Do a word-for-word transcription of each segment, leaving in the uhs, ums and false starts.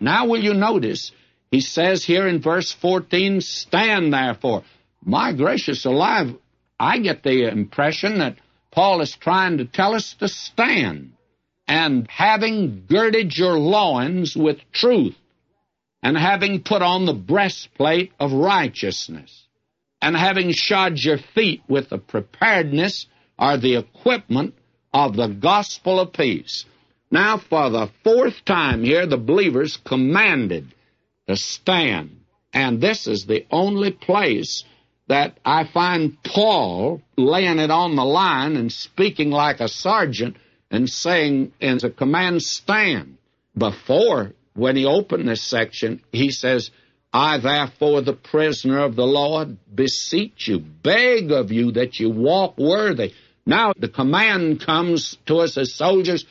Now will you notice, he says here in verse fourteen, stand therefore. My gracious alive, I get the impression that Paul is trying to tell us to stand. And having girded your loins with truth, and having put on the breastplate of righteousness, and having shod your feet with the preparedness or the equipment of the gospel of peace. Now, for the fourth time here, the believers commanded to stand. And this is the only place that I find Paul laying it on the line and speaking like a sergeant and saying in the command, stand. Before, when he opened this section, he says, I, therefore, the prisoner of the Lord, beseech you, beg of you that you walk worthy. Now the command comes to us as soldiers,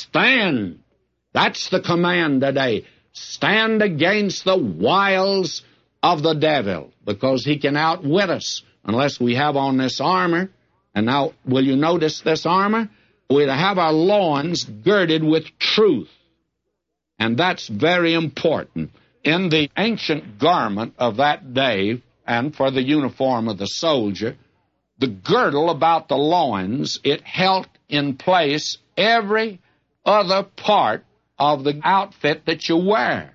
stand. That's the command today. Stand against the wiles of the devil, because he can outwit us unless we have on this armor. And now, will you notice this armor? We're to have our loins girded with truth. And that's very important. In the ancient garment of that day, and for the uniform of the soldier, the girdle about the loins, it held in place every other part of the outfit that you wear.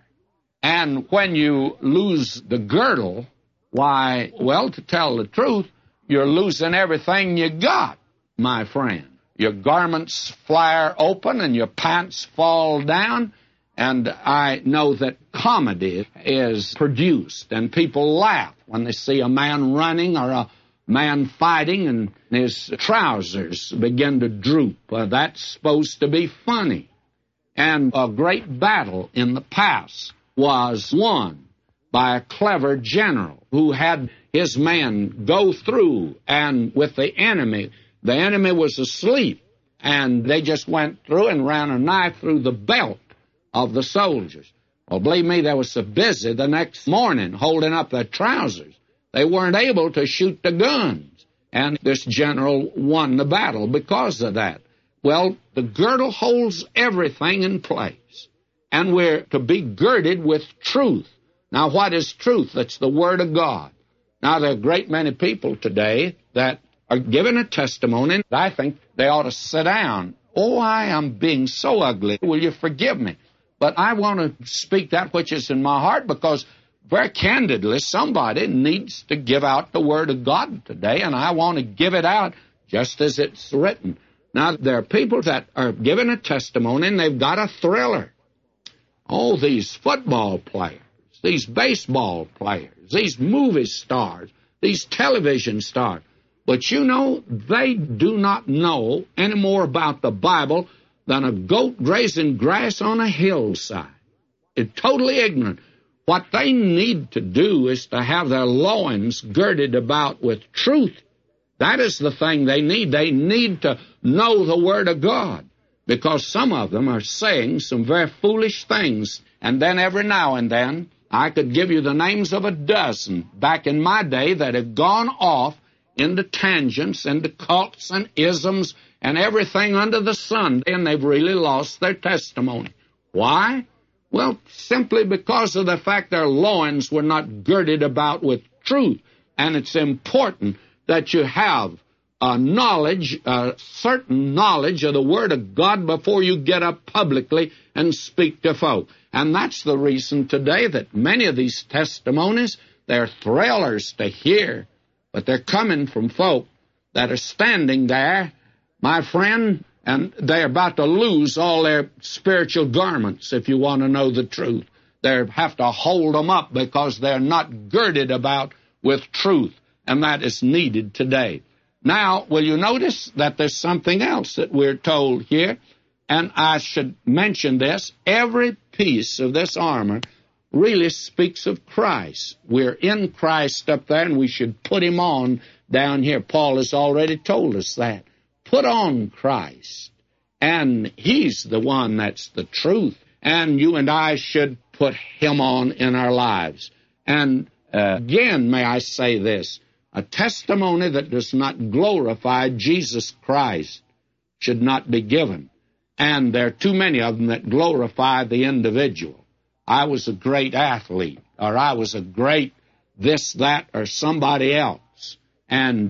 And when you lose the girdle, why, well, to tell the truth, you're losing everything you got, my friend. Your garments flare open and your pants fall down. And I know that comedy is produced, and people laugh when they see a man running or a man fighting and his trousers begin to droop. Uh, that's supposed to be funny. And a great battle in the past was won by a clever general who had his men go through, and with the enemy, the enemy was asleep, and they just went through and ran a knife through the belt of the soldiers. Well, believe me, they were so busy the next morning holding up their trousers, they weren't able to shoot the guns. And this general won the battle because of that. Well, the girdle holds everything in place. And we're to be girded with truth. Now, what is truth? That's the Word of God. Now, there are a great many people today that are giving a testimony. I think they ought to sit down. Oh, I am being so ugly. Will you forgive me? But I want to speak that which is in my heart, because very candidly, somebody needs to give out the Word of God today, and I want to give it out just as it's written. Now, there are people that are giving a testimony, and they've got a thriller. Oh, these football players, these baseball players, these movie stars, these television stars. But you know, they do not know any more about the Bible than a goat grazing grass on a hillside. They're totally ignorant. What they need to do is to have their loins girded about with truth. That is the thing they need. They need to know the Word of God, because some of them are saying some very foolish things. And then every now and then, I could give you the names of a dozen back in my day that have gone off into tangents, into cults and isms and everything under the sun, and they've really lost their testimony. Why? Well, simply because of the fact their loins were not girded about with truth. And it's important that you have a knowledge, a certain knowledge of the Word of God before you get up publicly and speak to folk. And that's the reason today that many of these testimonies, they're thrillers to hear, but they're coming from folk that are standing there, my friend, and they're about to lose all their spiritual garments, if you want to know the truth. They have to hold them up because they're not girded about with truth, and that is needed today. Now, will you notice that there's something else that we're told here? And I should mention this. Every piece of this armor really speaks of Christ. We're in Christ up there, and we should put Him on down here. Paul has already told us that. Put on Christ. And He's the one that's the truth. And you and I should put Him on in our lives. And uh, again, may I say this, a testimony that does not glorify Jesus Christ should not be given. And there are too many of them that glorify the individual. I was a great athlete, or I was a great this, that, or somebody else. And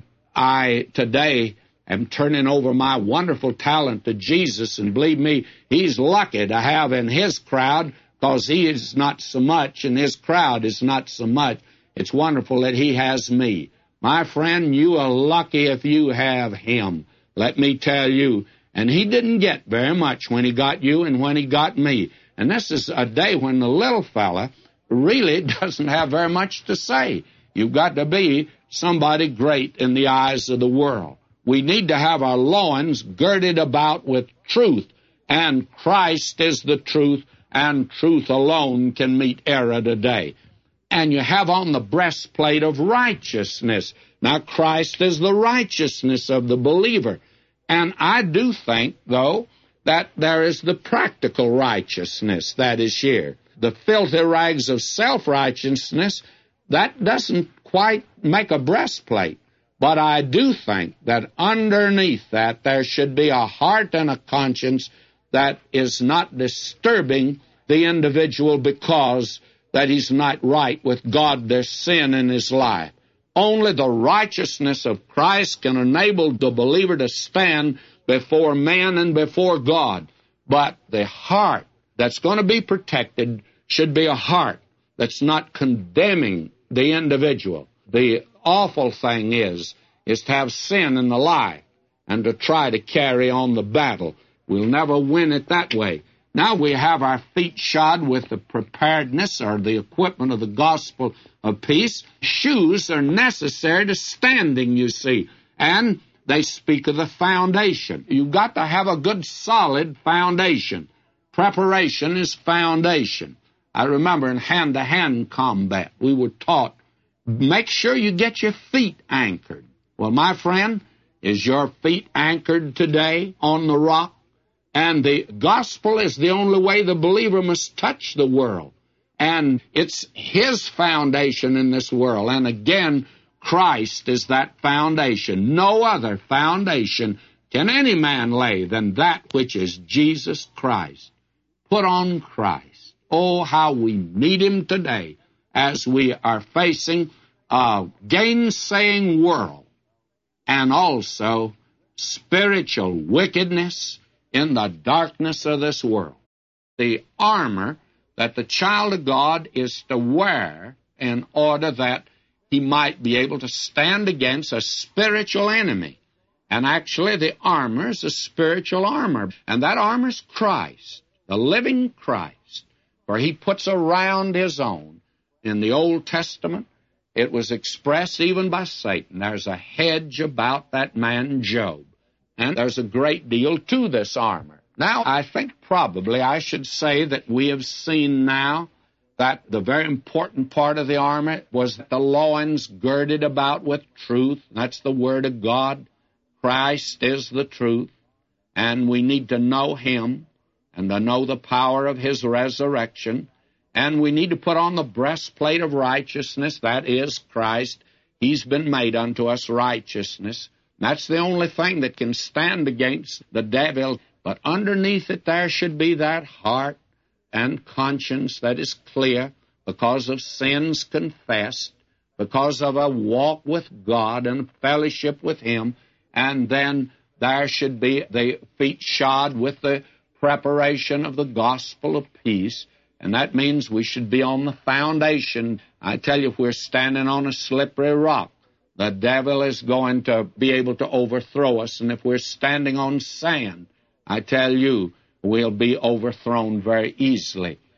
I today am turning over my wonderful talent to Jesus, and believe me, He's lucky to have in His crowd, because He is not so much, and His crowd is not so much. It's wonderful that He has me. My friend, you are lucky if you have Him. Let me tell you. And He didn't get very much when He got you and when He got me. And this is a day when the little fella really doesn't have very much to say. You've got to be somebody great in the eyes of the world. We need to have our loins girded about with truth, and Christ is the truth, and truth alone can meet error today. And you have on the breastplate of righteousness. Now, Christ is the righteousness of the believer. And I do think, though, that there is the practical righteousness that is here. The filthy rags of self-righteousness, that doesn't quite make a breastplate. But I do think that underneath that there should be a heart and a conscience that is not disturbing the individual because that he's not right with God. There's sin in his life. Only the righteousness of Christ can enable the believer to stand before man and before God. But the heart that's going to be protected should be a heart that's not condemning the individual. The awful thing is, is to have sin in the life and to try to carry on the battle. We'll never win it that way. Now we have our feet shod with the preparedness or the equipment of the gospel of peace. Shoes are necessary to standing, you see, and they speak of the foundation. You've got to have a good, solid foundation. Preparation is foundation. I remember in hand-to-hand combat, we were taught, make sure you get your feet anchored. Well, my friend, is your feet anchored today on the rock? And the gospel is the only way the believer must touch the world. And it's his foundation in this world. And again, Christ is that foundation. No other foundation can any man lay than that which is Jesus Christ. Put on Christ. Oh, how we need Him today as we are facing a gainsaying world and also spiritual wickedness in the darkness of this world. The armor that the child of God is to wear in order that he might be able to stand against a spiritual enemy. And actually the armor is a spiritual armor. And that armor is Christ, the living Christ. For He puts around His own. In the Old Testament, it was expressed even by Satan. There's a hedge about that man Job. And there's a great deal to this armor. Now, I think probably I should say that we have seen now that the very important part of the armor was the loins girded about with truth. That's the Word of God. Christ is the truth. And we need to know Him and to know the power of His resurrection. And we need to put on the breastplate of righteousness. That is Christ. He's been made unto us righteousness. That's the only thing that can stand against the devil. But underneath it there should be that heart and conscience that is clear because of sins confessed, because of a walk with God and fellowship with Him. And then there should be the feet shod with the preparation of the gospel of peace. And that means we should be on the foundation. I tell you, if we're standing on a slippery rock, the devil is going to be able to overthrow us. And if we're standing on sand, I tell you, we'll be overthrown very easily.